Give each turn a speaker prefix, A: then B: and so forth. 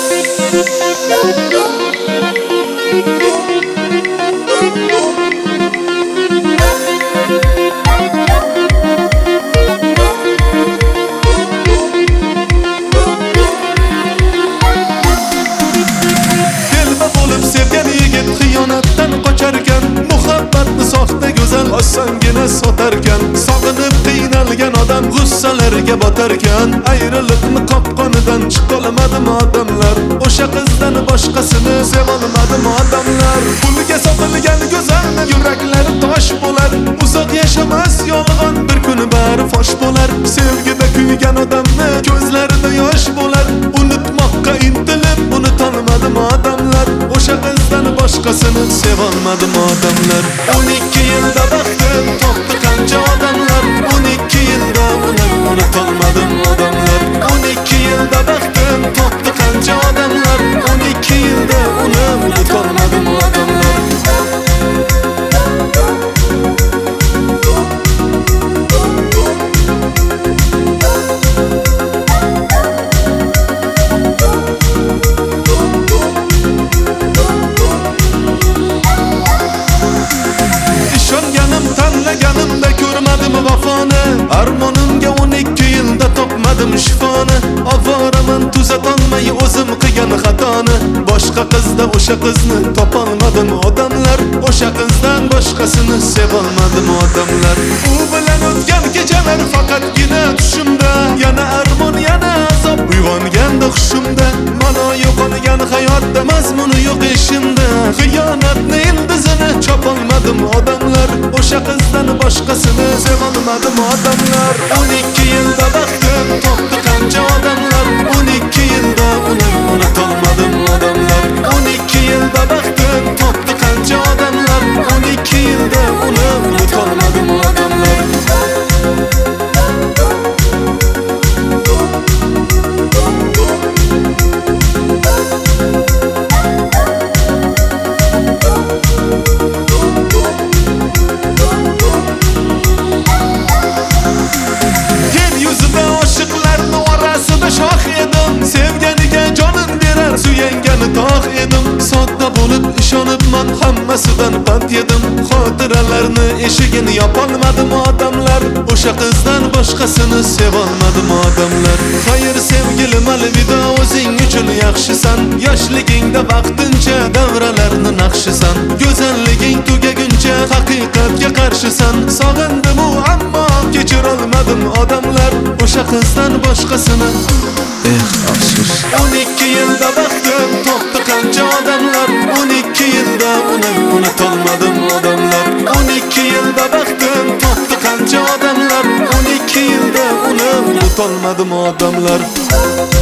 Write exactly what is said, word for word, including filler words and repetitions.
A: Sangina sotarkan, sog'inib qiynalgan odam g'ussalarga botarkan, ayriliqni qopqonidan chiqolmadim odamlar. O'sha qizdan boshqasini sevolmadim odamlar. Pulga sotilgan go'zal yuraklari tosh bo'lar, uzoq yashamas yolg'on, bir kun bari fosh bo'lar. Sevgida kuygan odamni ko'zlarida yosh bo'lar, unutmoqqa intilib unutolmadim odamlar. O'sha qizdan boshqasini sevolmadim odamlar. o'n ikki yilda baxtim topdi qancha odamlar, o'n ikki yilda uni unutolmadim odamlar. o'n ikki yilda baxtim topdi qancha odamlar, o'n ikki yilda uni unutolmadim odamlar. Tanlaganimda ko'rmadim vafoni, armonimga o'n ikki yilda topmadim shifoni. Ovoraman tuzatolmay o'zim qilgan xatoni, boshqa qizda o'sha qizni topolmadim odamlar. O'sha qizdan boshqasini sevolmadim odamlar. U bilan o'tgan kechalar faqatgina tushimda, yana armon yana azob uyg'onganda hushimda. Ma'no yo'qolgan hayotda, mazmuni yo'q ishimda, xiyonatni ildizini chopolmadim odamlar. O'sha qizdan boshqasini sevolmadim odamlar. o'n ikki yilda baxtim topdi qancha odamlar, o'n ikki yilda uni unutolmadim odamlar. o'n ikki yilda baxtim topdi qancha odamlar, o'n ikki yilda uni unutolmadim odamlar. Sodda bo'lib ishonibman, hammasidan pand yedim. Xotiralarni eshigini yopolmadim odamlar. O'sha qizdan boshqasini sevolmadim odamlar. Xayr sevgilim, alvido, o'zing uchun yaxshisan. Yoshligingda vaqtincha davralarni naqshisan. Go'zalliging tugaguncha haqiqatga qarshisan. Sog'indim u ammo kechirolmadim odamlar. O'sha qizdan boshqasini eh afsus. o'n ikki yilda baxtim topdi qancha odamlar, o'n ikki yilda uni unutolmadim odamlar. o'n ikki yilda baxtim topdi qancha odamlar, o'n ikki yilda uni unutolmadim odamlar.